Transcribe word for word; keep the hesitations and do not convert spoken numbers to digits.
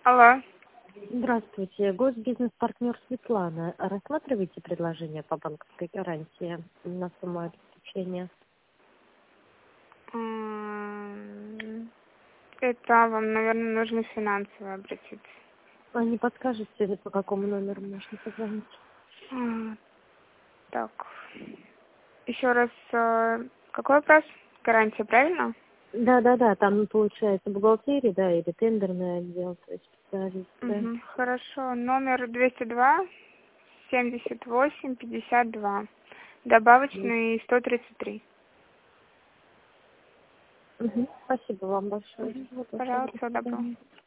Алло. Здравствуйте, госбизнес-партнер Светлана. Рассматриваете предложение по банковской гарантии на сумму обеспечения? М, Это вам, наверное, нужно финансово обратиться. А не подскажете, по какому номеру можно позвонить? М, Так. Еще раз, э, какой вопрос? Гарантия, правильно? Да-да-да, там получается бухгалтерия, да, или тендерный отдел, то есть специалист, да. Угу. Хорошо. Номер двести два семьдесят восемь пятьдесят два. Добавочный сто тридцать три. Мгм. Спасибо вам большое. Угу. Вот, Пожалуйста, до всего доброго. свидания.